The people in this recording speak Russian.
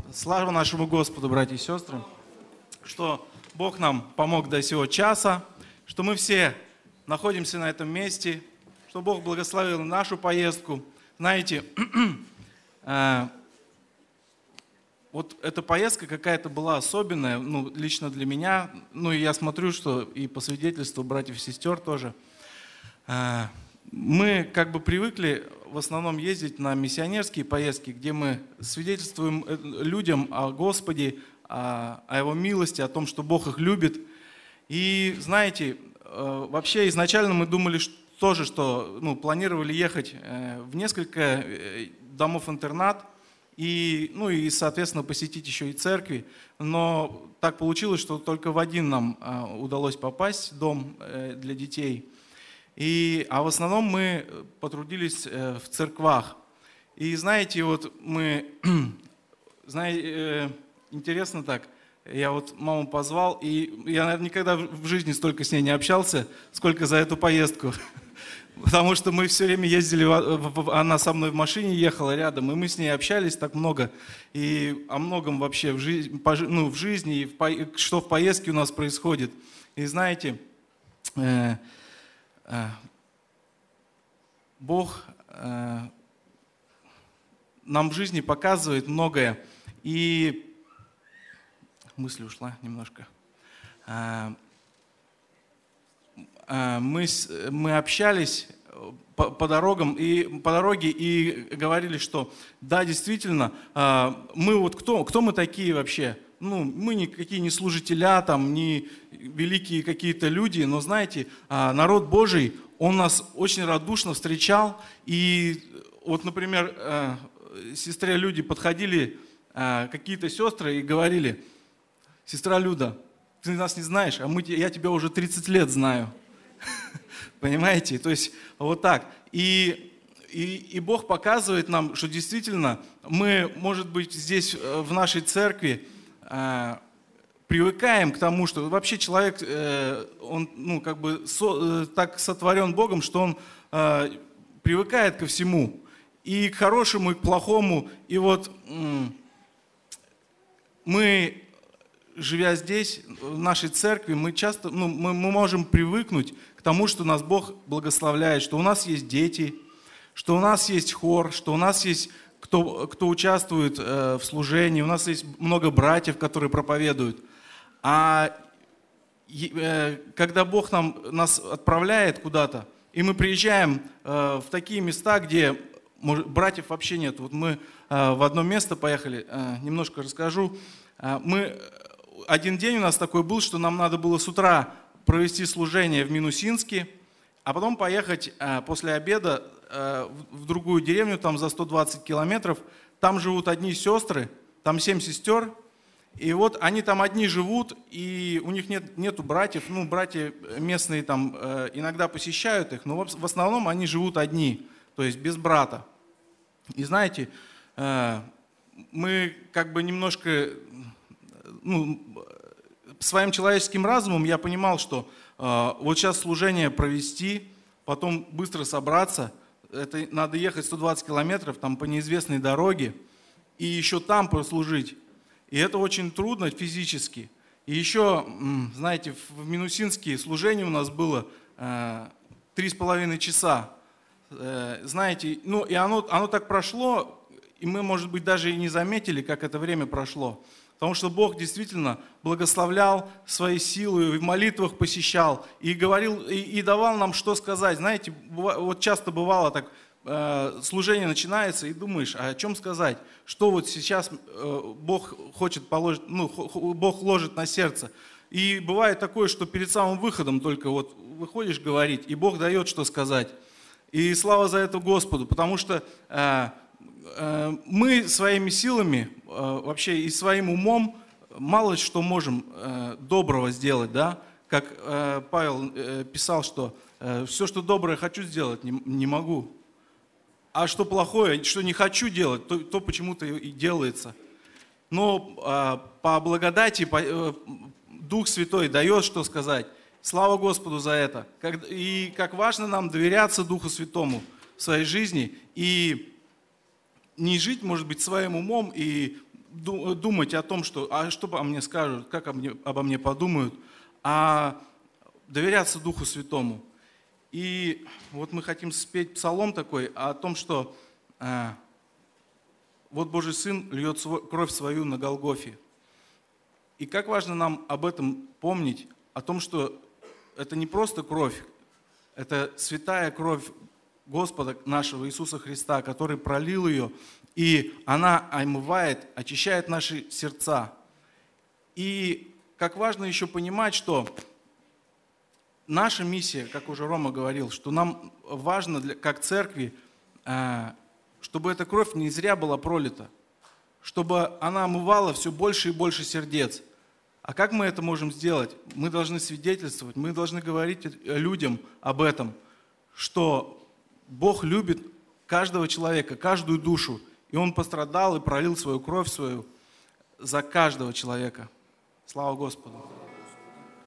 Слава нашему Господу, братья и сестры, что Бог нам помог до сего часа, что мы все находимся на этом месте, что Бог благословил нашу поездку. Знаете, вот эта поездка какая-то была особенная, лично для меня. И я смотрю, что и по свидетельству братьев и сестер тоже. Мы как бы привыкли в основном ездить на миссионерские поездки, где мы свидетельствуем людям о Господе, о Его милости, о том, что Бог их любит. И знаете, вообще изначально мы думали тоже, что планировали ехать в несколько домов-интернат и, соответственно, посетить еще и церкви. Но так получилось, что только в один нам удалось попасть, дом для детей. А в основном мы потрудились в церквах. И знаете, вот интересно так, я вот маму позвал, и я, наверное, никогда в жизни столько с ней не общался, сколько за эту поездку. Потому что мы все время ездили, она со мной в машине ехала рядом, и мы с ней общались так много. И о многом вообще в жизни, и что в поездке у нас происходит. И знаете, Бог нам в жизни показывает многое. И мысль ушла немножко. Мы общались по дороге и говорили, что да, действительно, мы вот кто мы такие вообще? Мы никакие не служителя, не великие какие-то люди, но знаете, народ Божий, он нас очень радушно встречал. И вот, например, сестре Люде подходили какие-то сестры и говорили: сестра Люда, ты нас не знаешь, я тебя уже 30 лет знаю. Понимаете? То есть вот так. И Бог показывает нам, что действительно мы, может быть, здесь в нашей церкви привыкаем к тому, что вообще человек, он так сотворен Богом, что он привыкает ко всему, и к хорошему, и к плохому. И вот мы, живя здесь, в нашей церкви, мы часто, мы можем привыкнуть к тому, что нас Бог благословляет, что у нас есть дети, что у нас есть хор, что у нас есть кто участвует в служении, у нас есть много братьев, которые проповедуют. А когда Бог нас отправляет куда-то, и мы приезжаем в такие места, где братьев вообще нет. Вот мы в одно место поехали, немножко расскажу. Один день у нас такой был, что нам надо было с утра провести служение в Минусинске, а потом поехать после обеда в другую деревню, там за 120 километров. Там живут одни сестры, там 7 сестер. И вот они там одни живут, и у них нету братьев. Братья местные там иногда посещают их, но в основном они живут одни, то есть без брата. И знаете, мы как бы немножко, своим человеческим разумом я понимал, что вот сейчас служение провести, потом быстро собраться, это надо ехать 120 километров там по неизвестной дороге, и еще там прослужить. И это очень трудно физически. И еще, знаете, в Минусинске служение у нас было 3,5 часа. Знаете, и оно так прошло, и мы, может быть, даже и не заметили, как это время прошло. Потому что Бог действительно благословлял своей силой, в молитвах посещал, и говорил, и давал нам что сказать. Знаете, вот часто бывало так, служение начинается, и думаешь, а о чем сказать? Что вот сейчас Бог хочет положить, Бог ложит на сердце. И бывает такое, что перед самым выходом только вот выходишь говорить, и Бог дает что сказать. И слава за это Господу, потому что мы своими силами вообще и своим умом мало что можем доброго сделать, да? Как Павел писал, что все, что доброе хочу сделать, не могу. А что плохое, что не хочу делать, то почему-то и делается. Но по благодати Дух Святой дает что сказать. Слава Господу за это. И как важно нам доверяться Духу Святому в своей жизни и не жить, может быть, своим умом и думать о том, что что обо мне скажут, как обо мне подумают, а доверяться Духу Святому. И вот мы хотим спеть псалом такой о том, что вот Божий Сын льет кровь свою на Голгофе. И как важно нам об этом помнить, о том, что это не просто кровь, это святая кровь Господа нашего Иисуса Христа, который пролил ее, и она омывает, очищает наши сердца. И как важно еще понимать, что наша миссия, как уже Рома говорил, что нам важно, как церкви, чтобы эта кровь не зря была пролита, чтобы она омывала все больше и больше сердец. А как мы это можем сделать? Мы должны свидетельствовать, мы должны говорить людям об этом, что Бог любит каждого человека, каждую душу, и Он пострадал и пролил свою кровь свою за каждого человека. Слава Господу!